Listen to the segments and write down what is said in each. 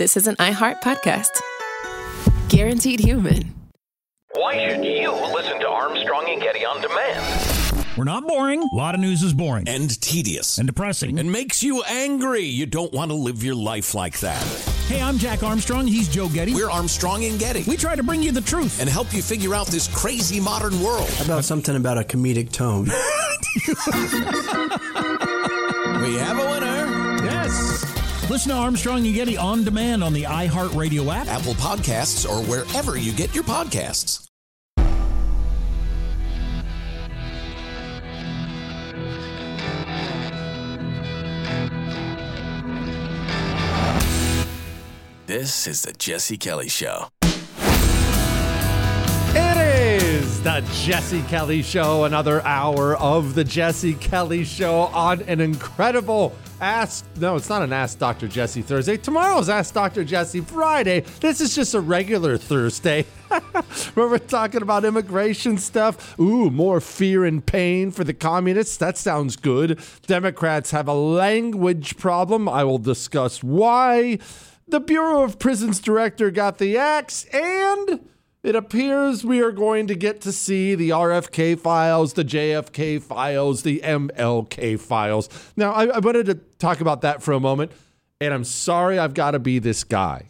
this is an iHeart podcast. Guaranteed human. Why should you listen to Armstrong and Getty on demand? We're not boring. A lot of news is boring. And tedious. And depressing. And makes you angry. You don't want to live your life like that. Hey, I'm Jack Armstrong. He's Joe Getty. We're Armstrong and Getty. We try to bring you the truth. And help you figure out this crazy modern world. How about something about a comedic tone? We have a winner. Yes. Listen to Armstrong and Getty on demand on the iHeartRadio app, Apple Podcasts, or wherever you get your podcasts. This is the Jesse Kelly Show. It is the Jesse Kelly Show, another hour of the Jesse Kelly Show on an incredible it's not an Ask Dr. Jesse Thursday. Tomorrow's Ask Dr. Jesse Friday. This is just a regular Thursday where we're talking about immigration stuff. Ooh, more fear and pain for the communists. That sounds good. Democrats have a language problem. I will discuss why. The Bureau of Prisons director got the axe, and it appears we are going to get to see the RFK files, the JFK files, the MLK files. Now, I wanted to talk about that for a moment, and I'm sorry I've got to be this guy,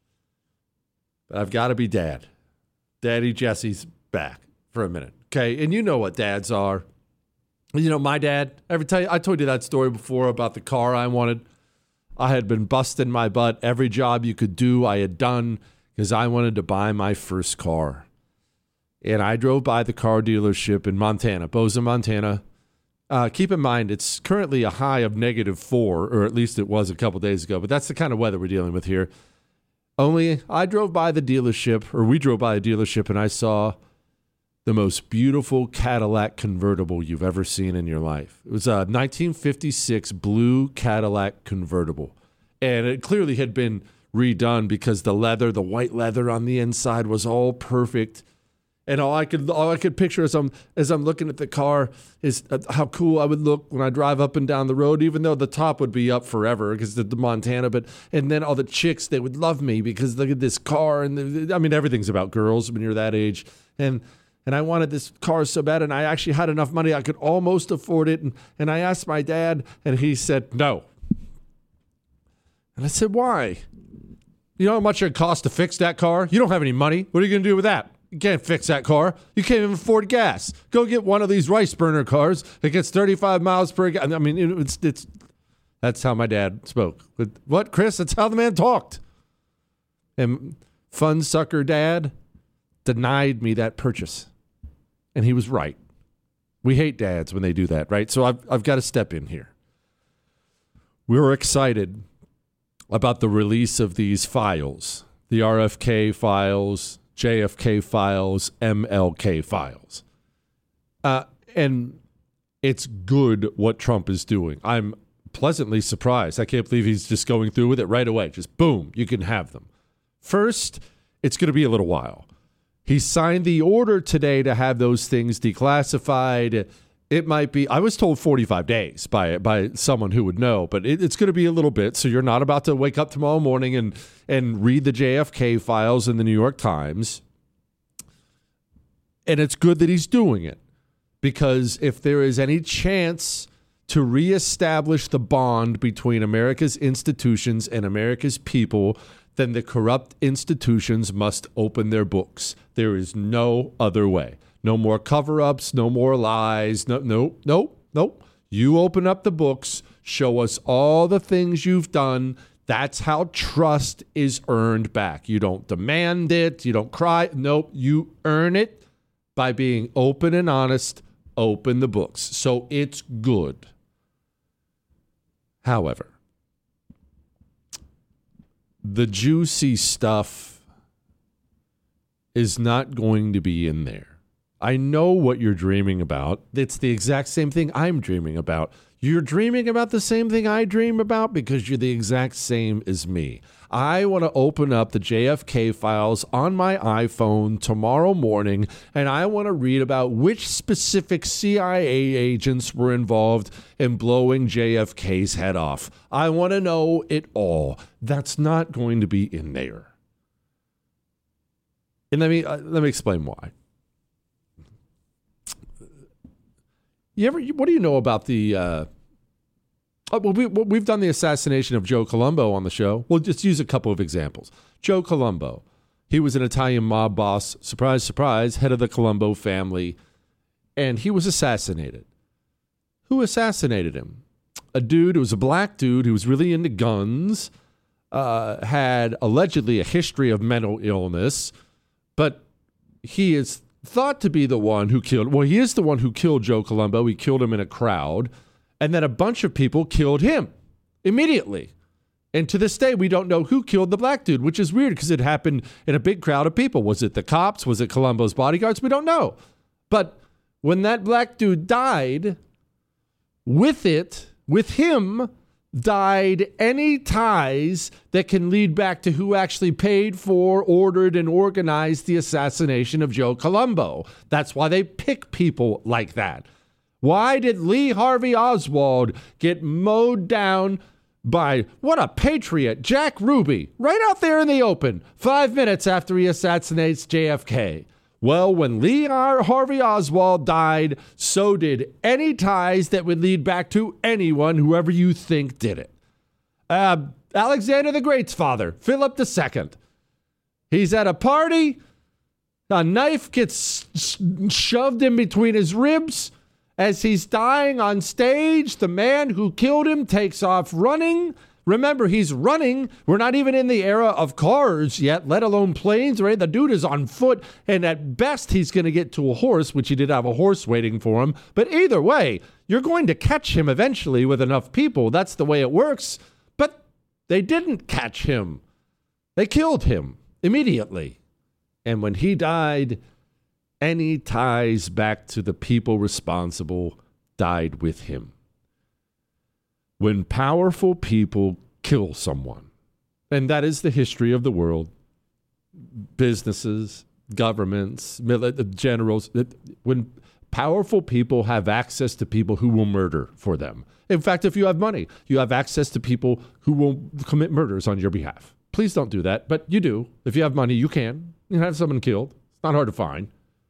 but I've got to be Dad. Daddy Jesse's back for a minute, okay? And you know what dads are. You know, my dad, I told you that story before about the car I wanted. I had been busting my butt. Every job you could do, I had done because I wanted to buy my first car. And I drove by the car dealership in Montana, Bozeman, Montana. Keep in mind, it's currently a high of -4, or at least it was a couple days ago, but that's the kind of weather we're dealing with here. Only I drove by the dealership, or we drove by a dealership, and I saw the most beautiful Cadillac convertible you've ever seen in your life. It was a 1956 blue Cadillac convertible. And it clearly had been redone because the white leather on the inside was all perfect. And all I could picture as I'm looking at the car is how cool I would look when I drive up and down the road, even though the top would be up forever because the Montana. And then all the chicks, they would love me because look at this car. And everything's about girls when you're that age. And I wanted this car so bad, and I actually had enough money I could almost afford it. And I asked my dad, and he said no. And I said, why? You know how much it costs to fix that car? You don't have any money. What are you going to do with that? You can't fix that car. You can't even afford gas. Go get one of these rice burner cars that gets 35 miles per gallon. I mean, it's that's how my dad spoke. What, Chris? That's how the man talked. And fun sucker dad denied me that purchase. And he was right. We hate dads when they do that, right? So I've got to step in here. We were excited about the release of these files, the RFK files, JFK files, MLK files. And it's good what Trump is doing. I'm pleasantly surprised. I can't believe he's just going through with it right away. Just boom, you can have them. First, it's going to be a little while. He signed the order today to have those things declassified. It might be, I was told 45 days by someone who would know, but it's going to be a little bit. So you're not about to wake up tomorrow morning and read the JFK files in the New York Times. And it's good that he's doing it, because if there is any chance to reestablish the bond between America's institutions and America's people, then the corrupt institutions must open their books. There is no other way. No more cover-ups, no more lies. No. You open up the books, show us all the things you've done. That's how trust is earned back. You don't demand it. You don't cry. Nope. You earn it by being open and honest. Open the books. So it's good. However, the juicy stuff is not going to be in there. I know what you're dreaming about. It's the exact same thing I'm dreaming about. You're dreaming about the same thing I dream about because you're the exact same as me. I want to open up the JFK files on my iPhone tomorrow morning, and I want to read about which specific CIA agents were involved in blowing JFK's head off. I want to know it all. That's not going to be in there. And let me explain why. What do you know about the? We've done the assassination of Joe Colombo on the show. We'll just use a couple of examples. Joe Colombo, he was an Italian mob boss. Surprise, surprise, head of the Colombo family, and he was assassinated. Who assassinated him? A dude. It was a black dude who was really into guns. Had allegedly a history of mental illness, but he is thought to be the one who killed. Well, he is the one who killed Joe Colombo. He killed him in a crowd, and then a bunch of people killed him immediately. And to this day, we don't know who killed the black dude, which is weird because it happened in a big crowd of people. Was it the cops? Was it Colombo's bodyguards? We don't know. But when that black dude died, with him died any ties that can lead back to who actually paid for, ordered, and organized the assassination of Joe Colombo. That's why they pick people like that. Why did Lee Harvey Oswald get mowed down by, what a patriot, Jack Ruby, right out there in the open, 5 minutes after he assassinates JFK? Well, when Lee Harvey Oswald died, so did any ties that would lead back to anyone, whoever you think did it. Alexander the Great's father, Philip II. He's at a party. A knife gets shoved in between his ribs. As he's dying on stage, the man who killed him takes off running. Remember, he's running. We're not even in the era of cars yet, let alone planes, right? The dude is on foot, and at best, he's going to get to a horse, which he did have a horse waiting for him. But either way, you're going to catch him eventually with enough people. That's the way it works. But they didn't catch him. They killed him immediately. And when he died, any ties back to the people responsible died with him. When powerful people kill someone, and that is the history of the world, businesses, governments, generals, when powerful people have access to people who will murder for them. In fact, if you have money, you have access to people who will commit murders on your behalf. Please don't do that, but you do. If you have money, you can. You can have someone killed. It's not hard to find.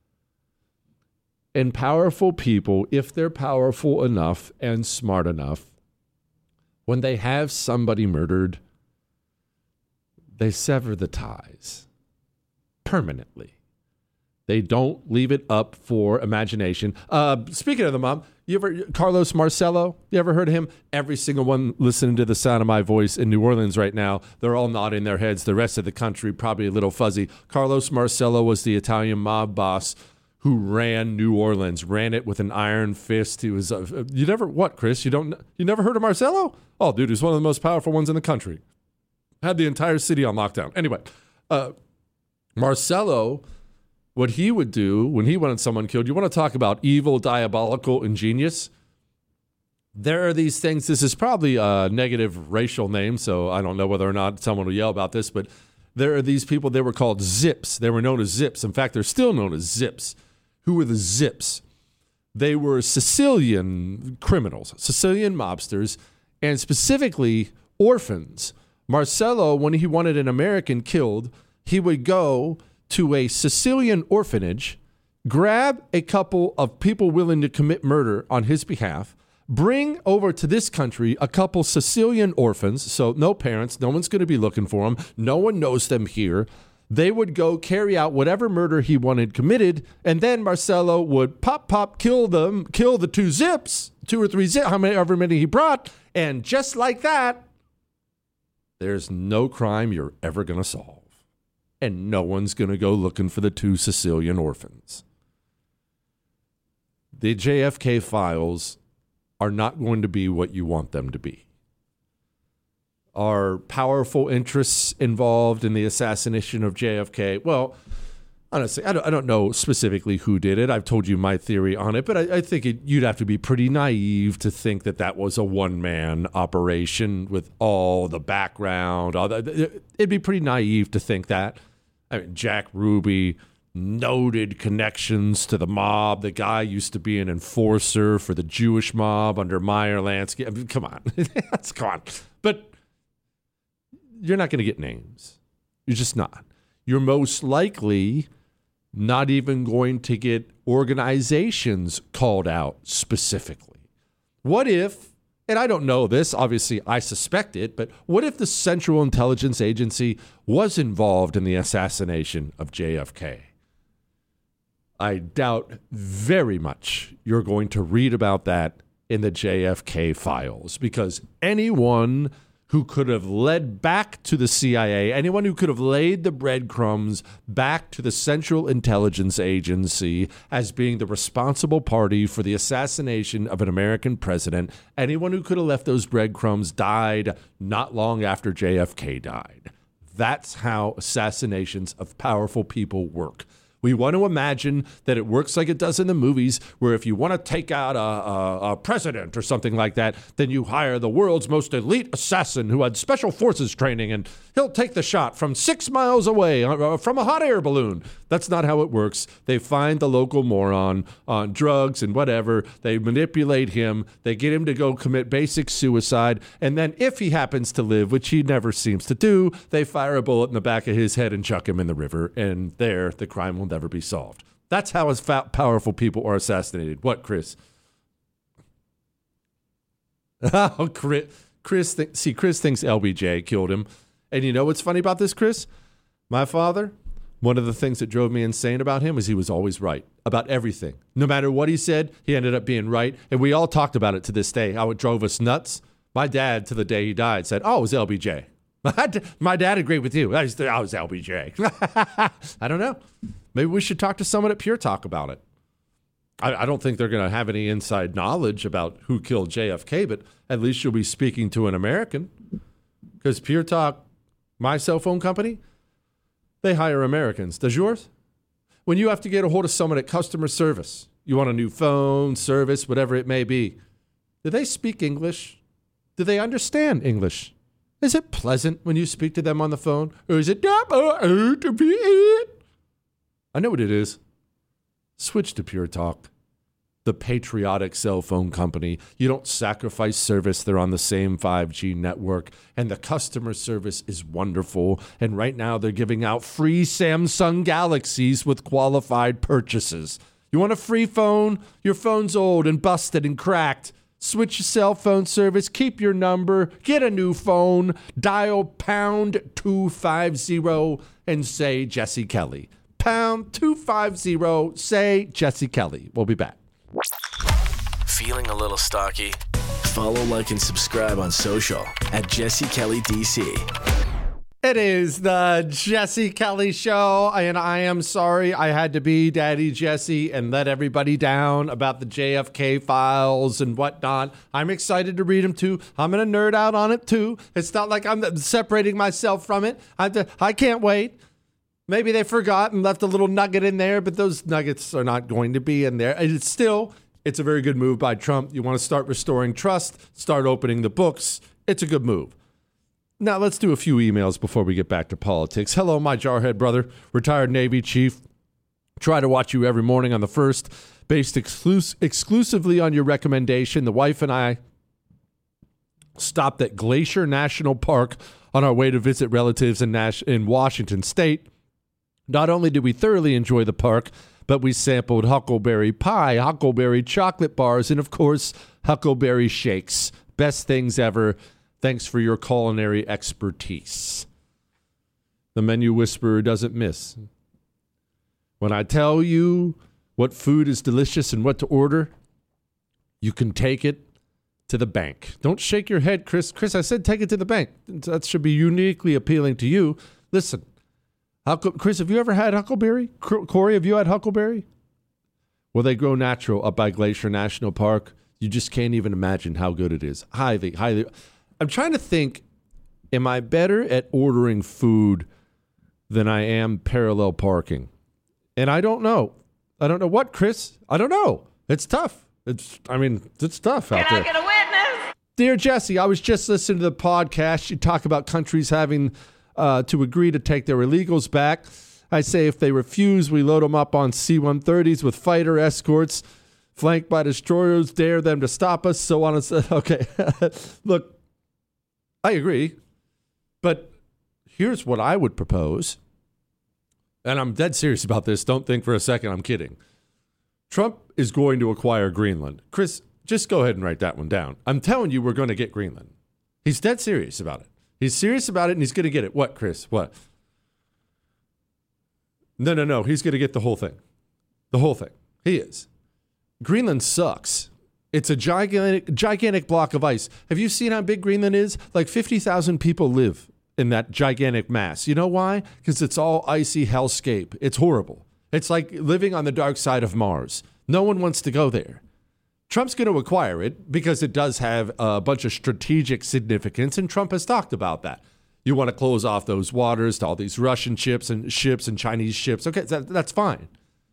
And powerful people, if they're powerful enough and smart enough, when they have somebody murdered, they sever the ties permanently. They don't leave it up for imagination. Speaking of the mob, Carlos Marcello, you ever heard of him? Every single one listening to the sound of my voice in New Orleans right now, they're all nodding their heads. The rest of the country probably a little fuzzy. Carlos Marcello was the Italian mob boss who ran New Orleans, ran it with an iron fist. He was, Chris? You never heard of Marcello? Oh, dude, he's one of the most powerful ones in the country. Had the entire city on lockdown. Anyway, Marcello, what he would do when he wanted someone killed, you want to talk about evil, diabolical, ingenious? There are these things. This is probably a negative racial name, so I don't know whether or not someone will yell about this, but there are these people, they were called Zips. They were known as Zips. In fact, they're still known as Zips. Who were the Zips? They were Sicilian criminals, Sicilian mobsters, and specifically orphans. Marcello, when he wanted an American killed, he would go to a Sicilian orphanage, grab a couple of people willing to commit murder on his behalf, bring over to this country a couple Sicilian orphans, so no parents, no one's going to be looking for them, no one knows them here. They would go carry out whatever murder he wanted committed, and then Marcello would kill the two Zips, 2 or 3 Zips, however many he brought, and just like that, there's no crime you're ever going to solve. And no one's going to go looking for the 2 Sicilian orphans. The JFK files are not going to be what you want them to be. Are powerful interests involved in the assassination of JFK? Well, honestly, I don't know specifically who did it. I've told you my theory on it, but I think you'd have to be pretty naive to think that was a one-man operation with all the background. It'd be pretty naive to think that. I mean, Jack Ruby, noted connections to the mob. The guy used to be an enforcer for the Jewish mob under Meyer Lansky. I mean, come on. Come on. But you're not going to get names. You're just not. You're most likely not even going to get organizations called out specifically. What if, and I don't know this, obviously I suspect it, but what if the Central Intelligence Agency was involved in the assassination of JFK? I doubt very much you're going to read about that in the JFK files, because anyone who could have led back to the CIA, anyone who could have laid the breadcrumbs back to the Central Intelligence Agency as being the responsible party for the assassination of an American president, anyone who could have left those breadcrumbs died not long after JFK died. That's how assassinations of powerful people work. We want to imagine that it works like it does in the movies, where if you want to take out a president or something like that, then you hire the world's most elite assassin who had special forces training, and he'll take the shot from 6 miles away from a hot air balloon. That's not how it works. They find the local moron on drugs and whatever. They manipulate him. They get him to go commit basic suicide. And then if he happens to live, which he never seems to do, they fire a bullet in the back of his head and chuck him in the river. And there, the crime will never be solved. That's how powerful people are assassinated. What, Chris? Oh, Chris thinks LBJ killed him. And you know what's funny about this, Chris? My father, one of the things that drove me insane about him was he was always right about everything. No matter what he said, he ended up being right. And we all talked about it to this day, how it drove us nuts. My dad, to the day he died, said, oh, it was LBJ. My dad agreed with you. I was LBJ. I don't know. Maybe we should talk to someone at Pure Talk about it. I don't think they're going to have any inside knowledge about who killed JFK, but at least you'll be speaking to an American. Because Pure Talk, my cell phone company, they hire Americans. Does yours? When you have to get a hold of someone at customer service, you want a new phone, service, whatever it may be, do they speak English? Do they understand English? Is it pleasant when you speak to them on the phone? Or is it, I know what it is. Switch to Pure Talk, the patriotic cell phone company. You don't sacrifice service. They're on the same 5G network, and the customer service is wonderful. And right now they're giving out free Samsung Galaxies with qualified purchases. You want a free phone? Your phone's old and busted and cracked. Switch your cell phone service, keep your number, get a new phone, dial pound 250 and say Jesse Kelly. Pound 250, say Jesse Kelly. We'll be back. Feeling a little stocky? Follow, like, and subscribe on social at Jesse Kelly DC. It is the Jesse Kelly Show, and I am sorry I had to be Daddy Jesse and let everybody down about the JFK files and whatnot. I'm excited to read them too. I'm going to nerd out on it too. It's not like I'm separating myself from it. I can't wait. Maybe they forgot and left a little nugget in there, but those nuggets are not going to be in there. It's a very good move by Trump. You want to start restoring trust, start opening the books. It's a good move. Now, let's do a few emails before we get back to politics. Hello, my jarhead brother, retired Navy chief. Try to watch you every morning on the first, based exclusively on your recommendation. The wife and I stopped at Glacier National Park on our way to visit relatives in Washington State. Not only did we thoroughly enjoy the park, but we sampled huckleberry pie, huckleberry chocolate bars, and, of course, huckleberry shakes. Best things ever. Thanks for your culinary expertise. The Menu Whisperer doesn't miss. When I tell you what food is delicious and what to order, you can take it to the bank. Don't shake your head, Chris. Chris, I said take it to the bank. That should be uniquely appealing to you. Listen, Chris, have you ever had huckleberry? Corey, have you had huckleberry? Well, they grow natural up by Glacier National Park. You just can't even imagine how good it is. Highly. I'm trying to think, am I better at ordering food than I am parallel parking? And I don't know. I don't know what, Chris. I don't know. It's tough. It's tough out there. Can I get a witness? Dear Jesse, I was just listening to the podcast. You talk about countries having to agree to take their illegals back. I say if they refuse, we load them up on C-130s with fighter escorts, flanked by destroyers, dare them to stop us, so on and so. Okay, look, I agree, but here's what I would propose, and I'm dead serious about this. Don't think for a second I'm kidding. Trump is going to acquire Greenland. Chris, just go ahead and write that one down. I'm telling you, we're going to get Greenland. He's dead serious about it. He's serious about it, and he's going to get it. What, Chris? What? No. He's going to get the whole thing. The whole thing. He is. Greenland sucks. It's a gigantic block of ice. Have you seen how big Greenland is? Like 50,000 people live in that gigantic mass. You know why? Because it's all icy hellscape. It's horrible. It's like living on the dark side of Mars. No one wants to go there. Trump's going to acquire it because it does have a bunch of strategic significance, and Trump has talked about that. You want to close off those waters to all these Russian ships and Chinese ships. Okay, that's fine.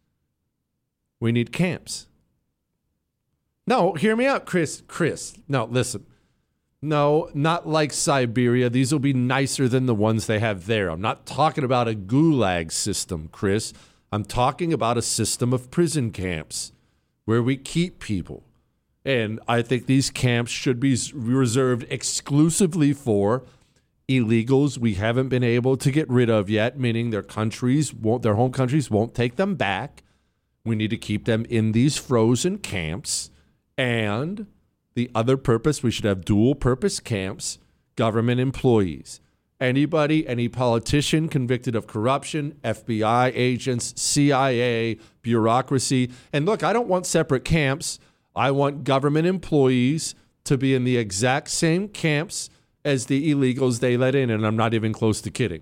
We need camps. No, hear me out, Chris. No, listen. No, not like Siberia. These will be nicer than the ones they have there. I'm not talking about a gulag system, Chris. I'm talking about a system of prison camps where we keep people. And I think these camps should be reserved exclusively for illegals we haven't been able to get rid of yet, meaning their home countries won't take them back. We need to keep them in these frozen camps. And the other purpose, we should have dual purpose camps, government employees. Anybody, any politician convicted of corruption, FBI agents, CIA, bureaucracy. And look, I don't want separate camps. I want government employees to be in the exact same camps as the illegals they let in. And I'm not even close to kidding.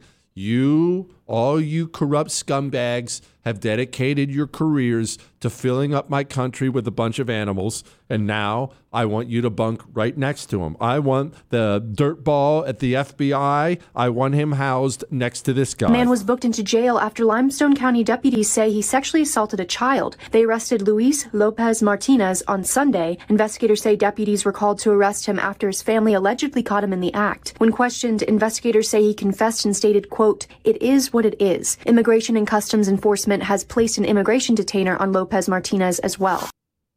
All you corrupt scumbags have dedicated your careers to filling up my country with a bunch of animals, and now I want you to bunk right next to him. I want the dirtball at the FBI. I want him housed next to this guy. A man was booked into jail after Limestone County deputies say he sexually assaulted a child. They arrested Luis Lopez Martinez on Sunday. Investigators say deputies were called to arrest him after his family allegedly caught him in the act. When questioned, investigators say he confessed and stated, quote, "It is what it is." Immigration and Customs Enforcement has placed an immigration detainer on Lopez Martinez as well.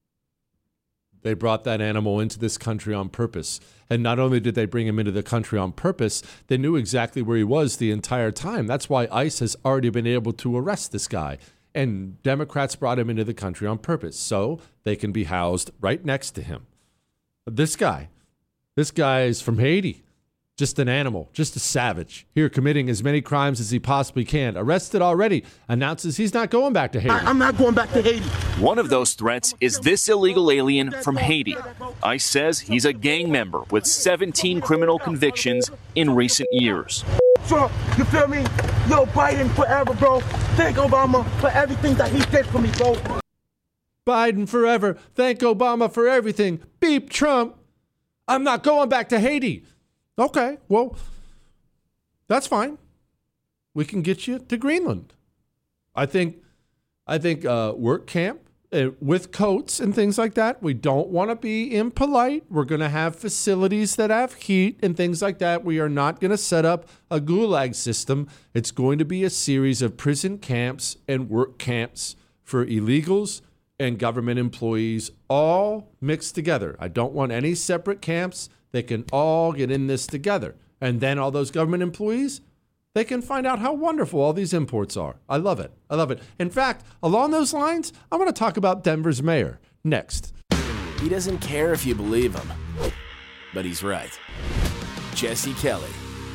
They brought that animal into this country on purpose. And not only did they bring him into the country on purpose, they knew exactly where he was the entire time. That's why ICE has already been able to arrest this guy. And Democrats brought him into the country on purpose so they can be housed right next to him. This guy is from Haiti. Just an animal, just a savage. Here committing as many crimes as he possibly can. Arrested already. Announces he's not going back to Haiti. I'm not going back to Haiti. One of those threats is this illegal alien from Haiti. ICE says he's a gang member with 17 criminal convictions in recent years. Trump, you feel me? Yo, Biden forever, bro. Thank Obama for everything that he did for me, bro. Biden forever. Thank Obama for everything. Beep Trump. I'm not going back to Haiti. Okay, well, that's fine. We can get you to Greenland. I think work camp with coats and things like that. We don't want to be impolite. We're going to have facilities that have heat and things like that. We are not going to set up a gulag system. It's going to be a series of prison camps and work camps for illegals and government employees all mixed together. I don't want any separate camps. They can all get in this together. And then all those government employees, they can find out how wonderful all these imports are. I love it. I love it. In fact, along those lines, I'm going to talk about Denver's mayor next. He doesn't care if you believe him, but he's right. Jesse Kelly.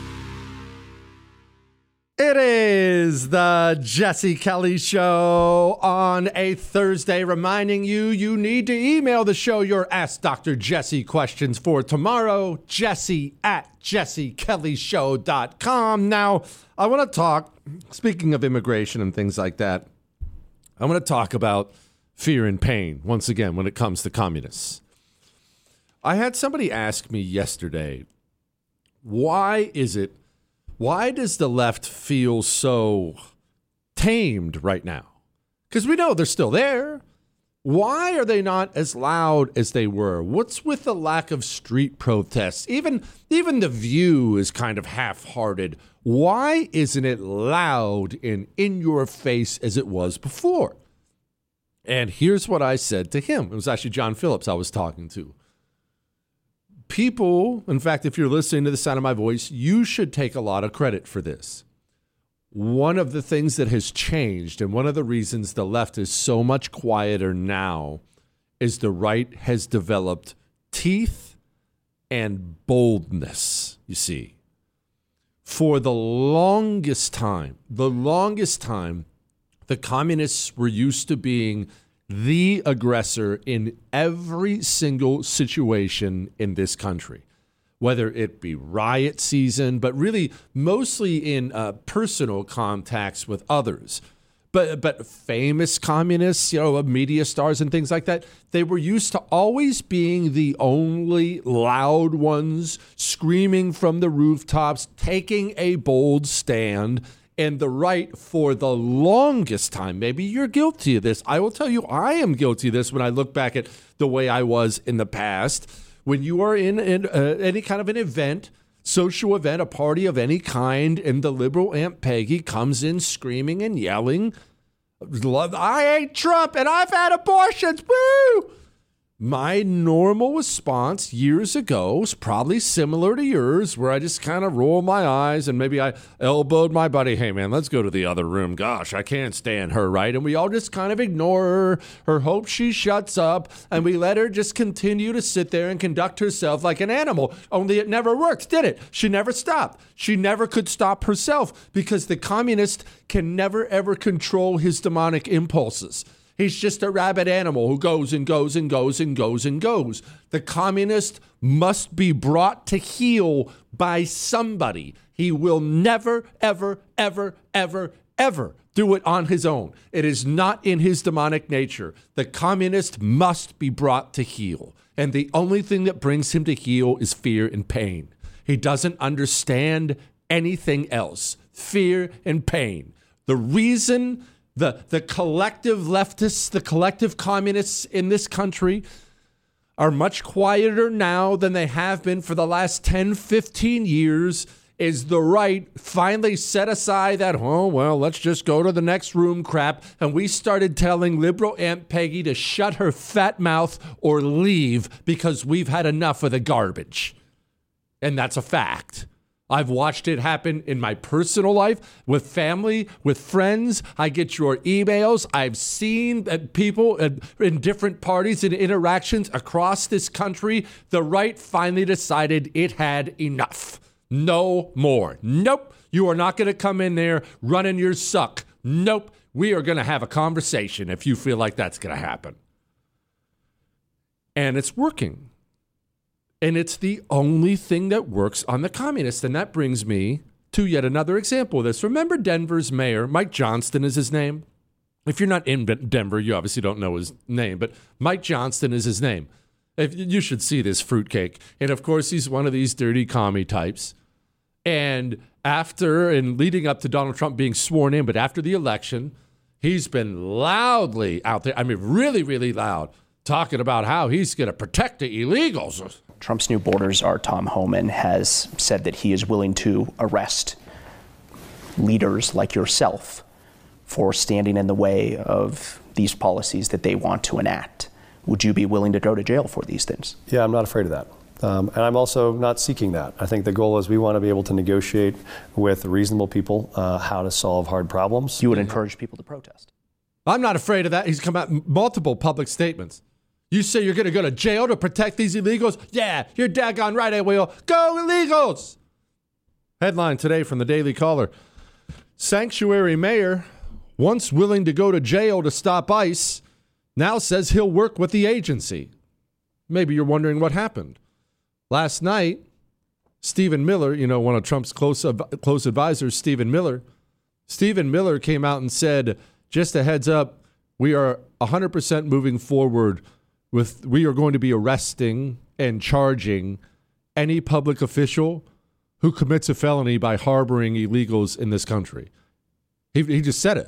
It is the Jesse Kelly Show on a Thursday, reminding you need to email the show your Ask Dr. Jesse questions for tomorrow, jesse@jessekellyshow.com. Now, I want to talk, speaking of immigration and things like that, I want to talk about fear and pain once again when it comes to communists. I had somebody ask me yesterday, why does the left feel so tamed right now? Because we know they're still there. Why are they not as loud as they were? What's with the lack of street protests? Even The View is kind of half-hearted. Why isn't it loud and in your face as it was before? And here's what I said to him. It was actually John Phillips I was talking to. People, in fact, if you're listening to the sound of my voice, you should take a lot of credit for this. One of the things that has changed, and one of the reasons the left is so much quieter now, is the right has developed teeth and boldness, you see. For the longest time, the communists were used to being the aggressor in every single situation in this country, whether it be riot season, but really mostly in personal contacts with others. But famous communists, media stars and things like that, they were used to always being the only loud ones, screaming from the rooftops, taking a bold stand. And the right, for the longest time, maybe you're guilty of this. I will tell you, I am guilty of this when I look back at the way I was in the past. When you are in any kind of an event, social event, a party of any kind, and the liberal Aunt Peggy comes in screaming and yelling, I hate Trump and I've had abortions, woo! My normal response years ago was probably similar to yours, where I just kind of roll my eyes and maybe I elbowed my buddy, hey man, let's go to the other room. Gosh, I can't stand her, right? And we all just kind of ignore her hope she shuts up, and we let her just continue to sit there and conduct herself like an animal. Only it never worked, did it? She never stopped. She never could stop herself because the communist can never ever control his demonic impulses. He's just a rabid animal who goes and goes and goes and goes and goes. The communist must be brought to heel by somebody. He will never, ever, ever, ever, ever do it on his own. It is not in his demonic nature. The communist must be brought to heel. And the only thing that brings him to heel is fear and pain. He doesn't understand anything else. Fear and pain. The reason the collective leftists, the collective communists in this country are much quieter now than they have been for the last 10, 15 years is the right finally set aside that, let's just go to the next room crap. And we started telling liberal Aunt Peggy to shut her fat mouth or leave because we've had enough of the garbage. And that's a fact. I've watched it happen in my personal life, with family, with friends. I get your emails. I've seen people in different parties and interactions across this country. The right finally decided it had enough. No more. Nope. You are not going to come in there running your suck. Nope. We are going to have a conversation if you feel like that's going to happen. And it's working. And it's the only thing that works on the communists. And that brings me to yet another example of this. Remember Denver's mayor, Mike Johnston is his name? If you're not in Denver, you obviously don't know his name, but Mike Johnston is his name. You should see this fruitcake. And of course, he's one of these dirty commie types. And leading up to Donald Trump being sworn in, but after the election, he's been loudly out there, really, really loud, talking about how he's going to protect the illegals. Trump's new border czar, Tom Homan, has said that he is willing to arrest leaders like yourself for standing in the way of these policies that they want to enact. Would you be willing to go to jail for these things? Yeah, I'm not afraid of that. And I'm also not seeking that. I think the goal is we want to be able to negotiate with reasonable people how to solve hard problems. You would encourage people to protest? I'm not afraid of that. He's come out in multiple public statements. You say you're going to go to jail to protect these illegals? Yeah, you're daggone right, I will. Go illegals! Headline today from the Daily Caller. Sanctuary mayor, once willing to go to jail to stop ICE, now says he'll work with the agency. Maybe you're wondering what happened. Last night, Stephen Miller, one of Trump's close advisors, Stephen Miller came out and said, just a heads up, we are 100% moving forward we are going to be arresting and charging any public official who commits a felony by harboring illegals in this country. He just said it.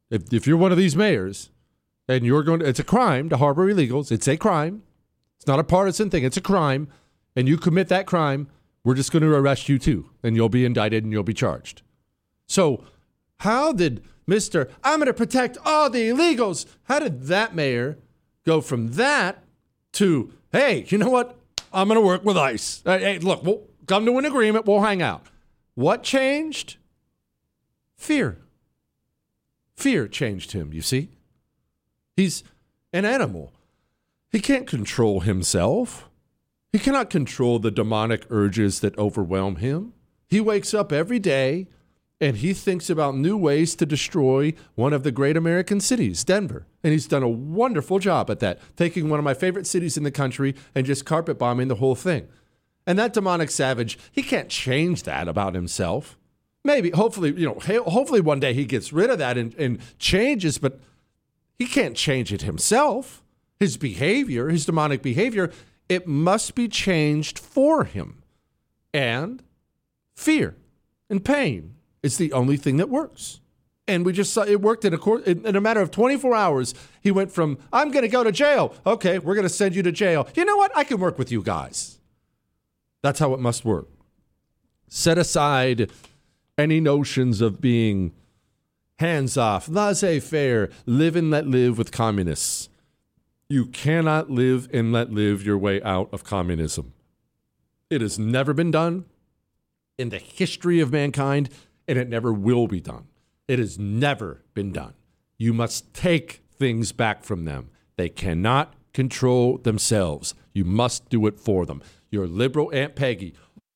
If you're one of these mayors and you're going to, it's a crime to harbor illegals. It's a crime. It's not a partisan thing. It's a crime. And you commit that crime, we're just going to arrest you too. And you'll be indicted and you'll be charged. So how did I'm going to protect all the illegals, how did that mayor go from that to, hey, you know what? I'm going to work with ICE. Hey, look, we'll come to an agreement. We'll hang out. What changed? Fear. Fear changed him, you see. He's an animal. He can't control himself. He cannot control the demonic urges that overwhelm him. He wakes up every day and he thinks about new ways to destroy one of the great American cities, Denver. And he's done a wonderful job at that, taking one of my favorite cities in the country and just carpet bombing the whole thing. And that demonic savage, he can't change that about himself. Maybe, hopefully one day he gets rid of that and changes, but he can't change it himself. His behavior, his demonic behavior, it must be changed for him. And fear and pain is the only thing that works. And we just saw it worked in a matter of 24 hours. He went from, I'm going to go to jail. Okay, we're going to send you to jail. You know what? I can work with you guys. That's how it must work. Set aside any notions of being hands-off, laissez-faire, live and let live with communists. You cannot live and let live your way out of communism. It has never been done in the history of mankind, and it never will be done. It has never been done. You must take things back from them. They cannot control themselves. You must do it for them. Your liberal Aunt Peggy,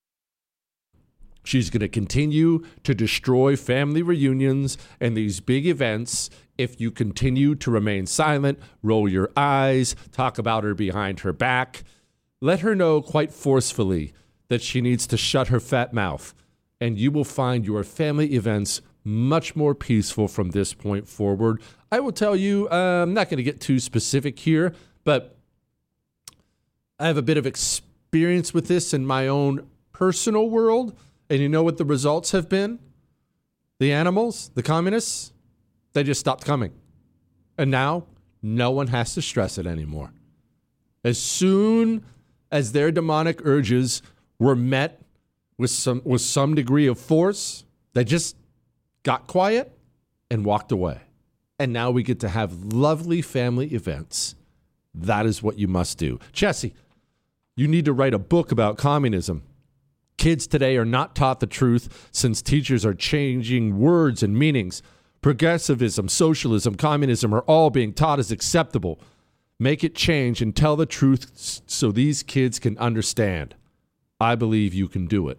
she's going to continue to destroy family reunions and these big events if you continue to remain silent, roll your eyes, talk about her behind her back. Let her know quite forcefully that she needs to shut her fat mouth, and you will find your family events much more peaceful from this point forward. I will tell you, I'm not going to get too specific here, but I have a bit of experience with this in my own personal world. And you know what the results have been? The animals, the communists, they just stopped coming. And now no one has to stress it anymore. As soon as their demonic urges were met with some degree of force, they just got quiet and walked away. And now we get to have lovely family events. That is what you must do. Jesse, you need to write a book about communism. Kids today are not taught the truth since teachers are changing words and meanings. Progressivism, socialism, communism are all being taught as acceptable. Make it change and tell the truth so these kids can understand. I believe you can do it.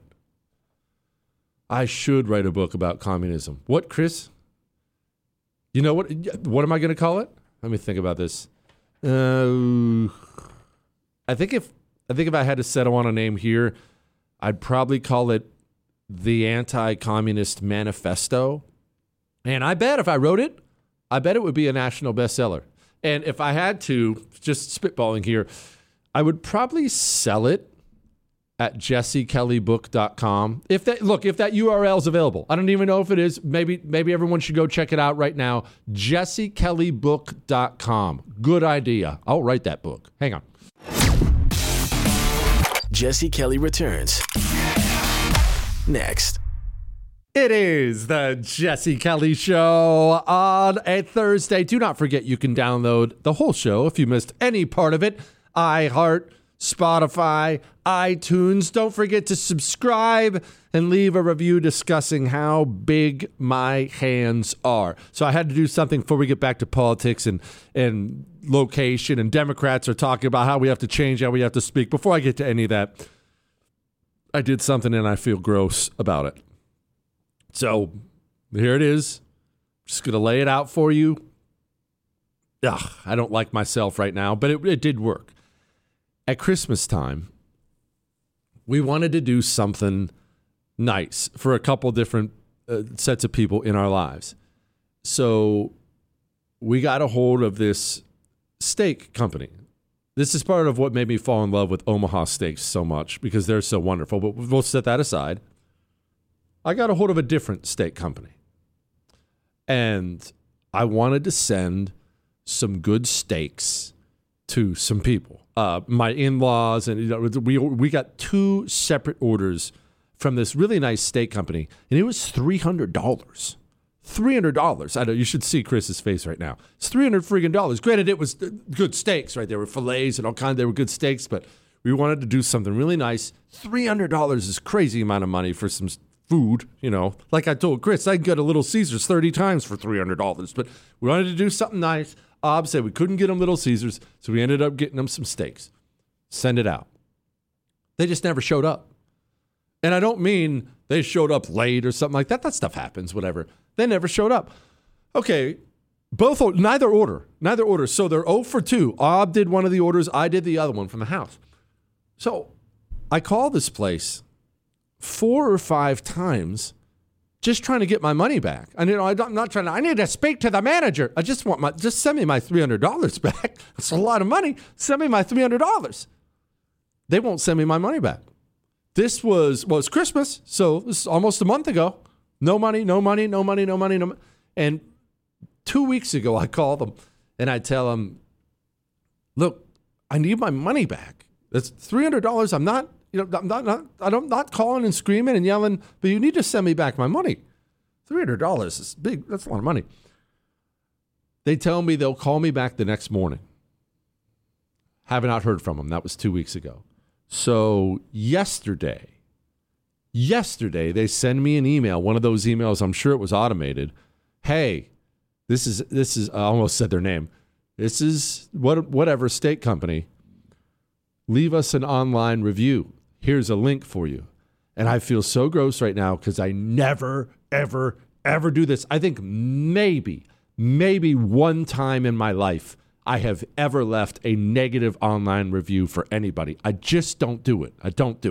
I should write a book about communism. What, Chris? You know what? What am I going to call it? Let me think about this. I think if I had to settle on a name here, I'd probably call it the Anti-Communist Manifesto. And I bet if I wrote it, I bet it would be a national bestseller. And if I had to, just spitballing here, I would probably sell it at jessekellybook.com. If that URL is available. I don't even know if it is. Maybe everyone should go check it out right now. jessekellybook.com. Good idea. I'll write that book. Hang on. Jesse Kelly returns next. It is the Jesse Kelly Show on a Thursday. Do not forget you can download the whole show if you missed any part of it. iHeart, Spotify, iTunes. Don't forget to subscribe and leave a review discussing how big my hands are. So I had to do something before we get back to politics and location, and Democrats are talking about how we have to change, how we have to speak. Before I get to any of that, I did something and I feel gross about it. So here it is. Just going to lay it out for you. Ugh, I don't like myself right now, but it did work. At Christmas time, we wanted to do something nice for a couple different sets of people in our lives. So we got a hold of this steak company. This is part of what made me fall in love with Omaha Steaks so much, because they're so wonderful, but we'll set that aside. I got a hold of a different steak company. And I wanted to send some good steaks to some people. My in-laws, and we got 2 separate orders from this really nice steak company, and it was $300. $300. I know you should see Chris's face right now. It's $300 friggin' dollars. Granted, it was good steaks, right? There were fillets and all kinds. They were good steaks, but we wanted to do something really nice. $300 is a crazy amount of money for some food, Like I told Chris, I can get a Little Caesars 30 times for $300, but we wanted to do something nice. Ob said we couldn't get them Little Caesars, so we ended up getting them some steaks. Send it out. They just never showed up. And I don't mean they showed up late or something like that. That stuff happens, whatever. They never showed up. Okay, neither order. So they're 0 for 2. Ob did one of the orders. I did the other one from the house. So I called this place 4 or 5 times just trying to get my money back. And, I'm not trying to, I need to speak to the manager. I just send me my $300 back. That's a lot of money. Send me my $300. They won't send me my money back. This was, it's Christmas, so this is almost a month ago. No money. And 2 weeks ago, I call them and I tell them, look, I need my money back. That's $300. I'm not calling and screaming and yelling, but you need to send me back my money. $300 is big. That's a lot of money. They tell me they'll call me back the next morning. Have not heard from them. That was 2 weeks ago. So yesterday, they send me an email, one of those emails, I'm sure it was automated. Hey, this is, I almost said their name. This is whatever steak company. Leave us an online review. Here's a link for you. And I feel so gross right now because I never, ever, ever do this. I think maybe one time in my life I have ever left a negative online review for anybody. I just don't do it.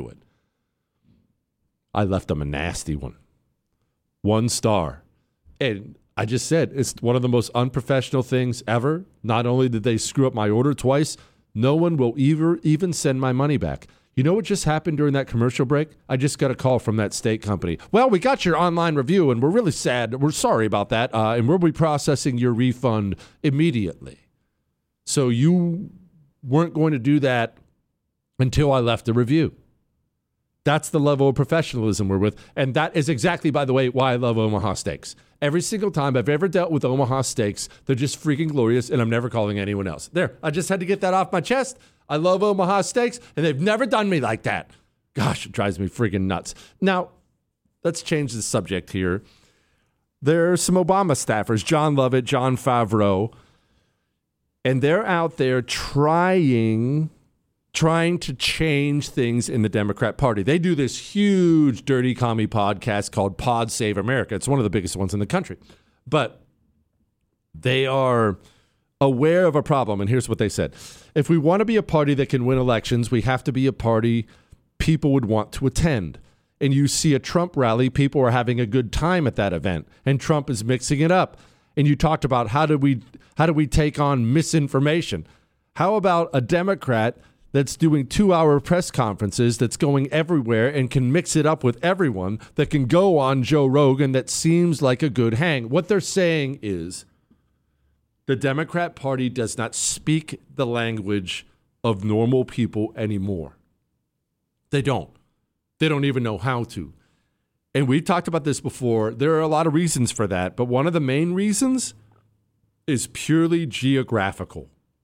I left them a nasty one. 1 star. And I just said, it's one of the most unprofessional things ever. Not only did they screw up my order twice, no one will even send my money back. You know what just happened during that commercial break? I just got a call from that steak company. Well, we got your online review, and we're really sad. We're sorry about that, and we'll be processing your refund immediately. So you weren't going to do that until I left the review. That's the level of professionalism we're with. And that is exactly, by the way, why I love Omaha Steaks. Every single time I've ever dealt with Omaha Steaks, they're just freaking glorious, and I'm never calling anyone else. There, I just had to get that off my chest. I love Omaha Steaks, and they've never done me like that. Gosh, it drives me freaking nuts. Now, let's change the subject here. There are some Obama staffers, John Lovett, John Favreau, and they're out there trying to change things in the Democrat Party. They do this huge dirty commie podcast called Pod Save America. It's one of the biggest ones in the country. But they are aware of a problem, and here's what they said. If we want to be a party that can win elections, we have to be a party people would want to attend. And you see a Trump rally, people are having a good time at that event, and Trump is mixing it up. And you talked about how do we take on misinformation? How about a Democrat that's doing 2-hour press conferences, that's going everywhere and can mix it up with everyone, that can go on Joe Rogan, that seems like a good hang? What they're saying is the Democrat Party does not speak the language of normal people anymore. They don't. They don't even know how to. And we've talked about this before. There are a lot of reasons for that, but one of the main reasons is purely geographical.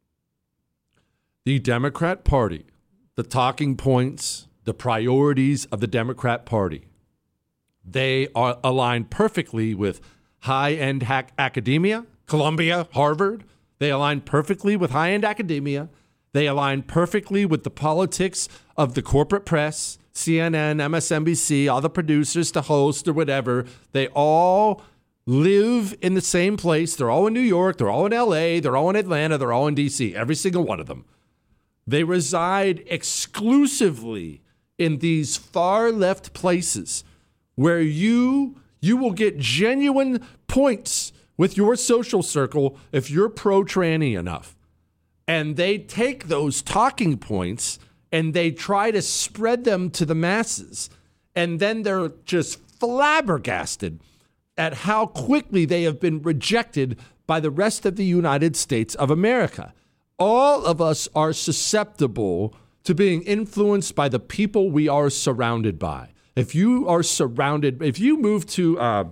The Democrat Party, the talking points, the priorities of the Democrat Party, they are aligned perfectly with high-end academia, Columbia, Harvard. They align perfectly with high-end academia. They align perfectly with the politics of the corporate press, CNN, MSNBC, all the producers, the host or whatever. They all live in the same place. They're all in New York. They're all in LA. They're all in Atlanta. They're all in DC, every single one of them. They reside exclusively in these far left places where you will get genuine points with your social circle if you're pro-tranny enough. And they take those talking points and they try to spread them to the masses. And then they're just flabbergasted at how quickly they have been rejected by the rest of the United States of America. All of us are susceptible to being influenced by the people we are surrounded by. If you move to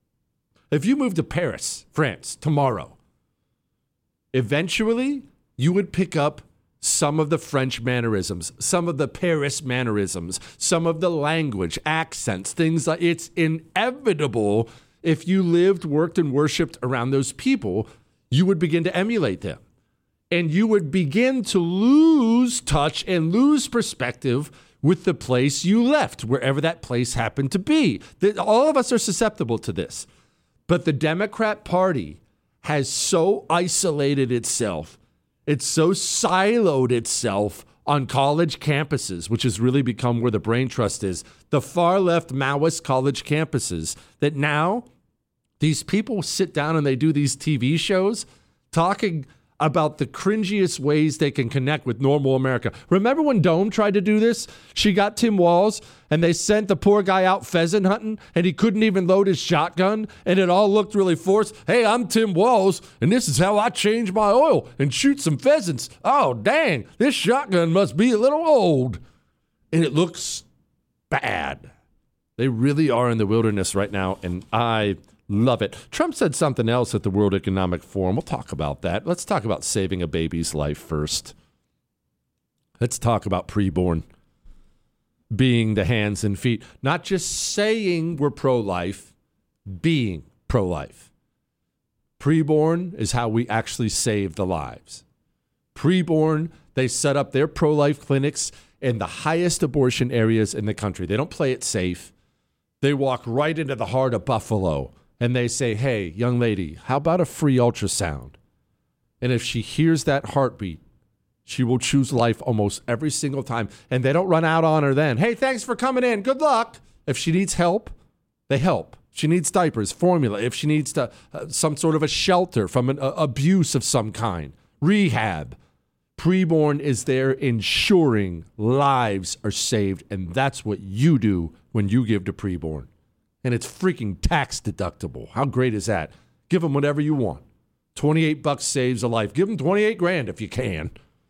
Paris, France tomorrow, eventually you would pick up some of the French mannerisms, some of the Paris mannerisms, some of the language, accents, things like it's inevitable. If you lived, worked, and worshiped around those people, you would begin to emulate them. And you would begin to lose touch and lose perspective with the place you left, wherever that place happened to be. All of us are susceptible to this. But the Democrat Party has so isolated itself, it's so siloed itself on college campuses, which has really become where the brain trust is, the far left Maoist college campuses, that now these people sit down and they do these TV shows talking about the cringiest ways they can connect with normal America. Remember when Dome tried to do this? She got Tim Walz, and they sent the poor guy out pheasant hunting, and he couldn't even load his shotgun, and it all looked really forced. Hey, I'm Tim Walz, and this is how I change my oil and shoot some pheasants. Oh, dang, this shotgun must be a little old. And it looks bad. They really are in the wilderness right now, and I love it. Trump said something else at the World Economic Forum. We'll talk about that. Let's talk about saving a baby's life first. Let's talk about preborn being the hands and feet. Not just saying we're pro-life, being pro-life. Preborn is how we actually save the lives. Preborn, they set up their pro-life clinics in the highest abortion areas in the country. They don't play it safe. They walk right into the heart of Buffalo. And they say, hey, young lady, how about a free ultrasound? And if she hears that heartbeat, she will choose life almost every single time. And they don't run out on her then. Hey, thanks for coming in. Good luck. If she needs help, they help. She needs diapers, formula. If she needs some sort of a shelter from an abuse of some kind, rehab. Preborn is there ensuring lives are saved. And that's what you do when you give to Preborn. And it's freaking tax deductible. How great is that? Give them whatever you want. $28 saves a life. Give them $28,000 if you can.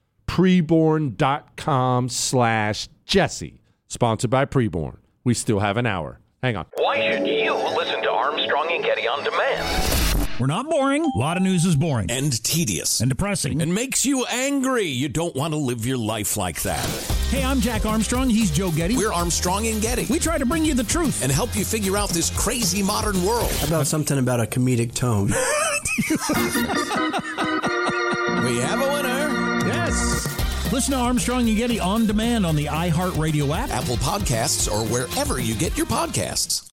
Preborn.com/Jesse. Sponsored by Preborn. We still have an hour. Hang on. Why should you listen to Armstrong and Getty on demand? We're not boring. A lot of news is boring. And tedious. And depressing. And makes you angry. You don't want to live your life like that. Hey, I'm Jack Armstrong. He's Joe Getty. We're Armstrong and Getty. We try to bring you the truth. And help you figure out this crazy modern world. How about something about a comedic tone? We have a winner. Yes. Listen to Armstrong and Getty on demand on the iHeartRadio app, Apple Podcasts, or wherever you get your podcasts.